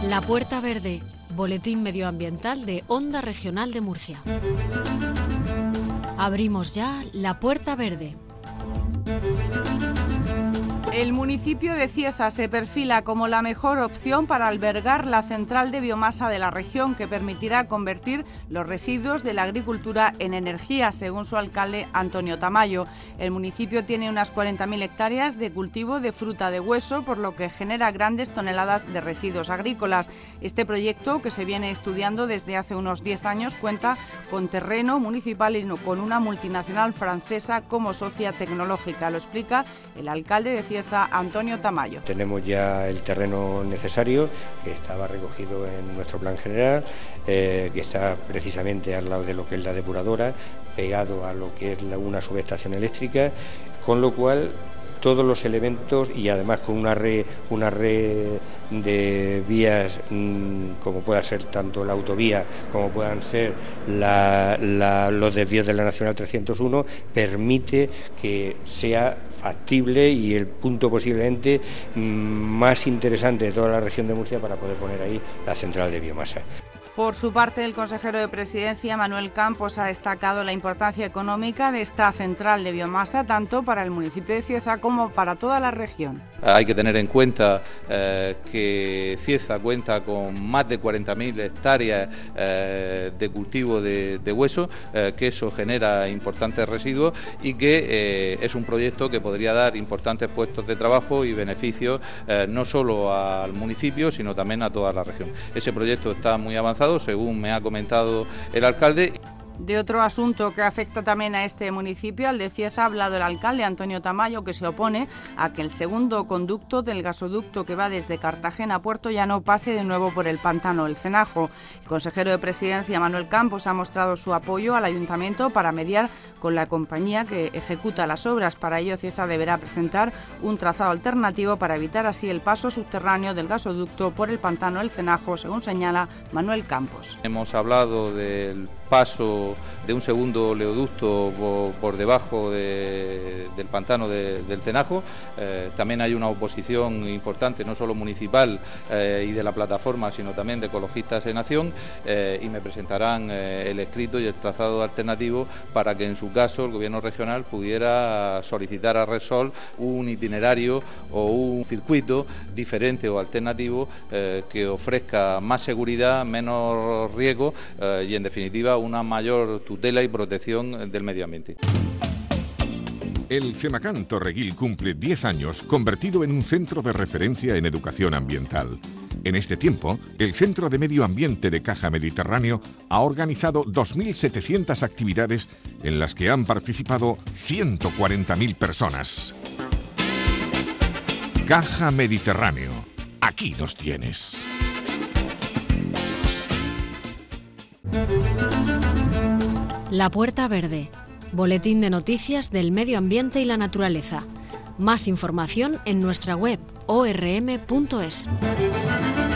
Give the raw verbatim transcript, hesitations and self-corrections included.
La Puerta Verde, boletín medioambiental de Onda Regional de Murcia. Abrimos ya La Puerta Verde. El municipio de Cieza se perfila como la mejor opción para albergar la central de biomasa de la región, que permitirá convertir los residuos de la agricultura en energía, según su alcalde Antonio Tamayo. El municipio tiene unas cuarenta mil hectáreas de cultivo de fruta de hueso, por lo que genera grandes toneladas de residuos agrícolas. Este proyecto, que se viene estudiando desde hace unos diez años, cuenta con terreno municipal y con una multinacional francesa como socia tecnológica. Lo explica el alcalde de Cieza, Antonio Tamayo. Tenemos ya el terreno necesario, que estaba recogido en nuestro plan general, eh, que está precisamente al lado de lo que es la depuradora, pegado a lo que es la, una subestación eléctrica, con lo cual todos los elementos, y además con una red, una red de vías mmm, como pueda ser tanto la autovía como puedan ser la, la, los desvíos de la Nacional trescientos uno, permite que sea factible y el punto posiblemente mmm, más interesante de toda la región de Murcia para poder poner ahí la central de biomasa. Por su parte, el consejero de Presidencia, Manuel Campos, ha destacado la importancia económica de esta central de biomasa, tanto para el municipio de Cieza como para toda la región. Hay que tener en cuenta eh, que Cieza cuenta con más de cuarenta mil hectáreas eh, de cultivo de, de hueso, eh, que eso genera importantes residuos y que eh, es un proyecto que podría dar importantes puestos de trabajo y beneficios eh, no solo al municipio, sino también a toda la región. Ese proyecto está muy avanzado, según me ha comentado el alcalde. De otro asunto que afecta también a este municipio, al de Cieza, ha hablado el alcalde Antonio Tamayo, que se opone a que el segundo conducto del gasoducto que va desde Cartagena a Puerto Llano pase de nuevo por el pantano El Cenajo. El consejero de Presidencia, Manuel Campos, ha mostrado su apoyo al ayuntamiento para mediar con la compañía que ejecuta las obras. Para ello, Cieza deberá presentar un trazado alternativo para evitar así el paso subterráneo del gasoducto por el pantano El Cenajo, según señala Manuel Campos. Hemos hablado del paso de un segundo oleoducto por, por debajo de, del pantano de, del Cenajo. Eh, también hay una oposición importante, no solo municipal eh, y de la plataforma, sino también de Ecologistas en Acción, eh, y me presentarán eh, el escrito y el trazado alternativo para que en su caso el Gobierno regional pudiera solicitar a Repsol un itinerario o un circuito diferente o alternativo eh, que ofrezca más seguridad, menos riesgo eh, y en definitiva una mayor tutela y protección del medio ambiente. El CEMACAN Torreguil cumple diez años convertido en un centro de referencia en educación ambiental. En este tiempo, el Centro de Medio Ambiente de Caja Mediterráneo ha organizado dos mil setecientas actividades en las que han participado ciento cuarenta mil personas. Caja Mediterráneo, aquí nos tienes. La Puerta Verde, boletín de noticias del medio ambiente y la naturaleza. Más información en nuestra web o r m punto es.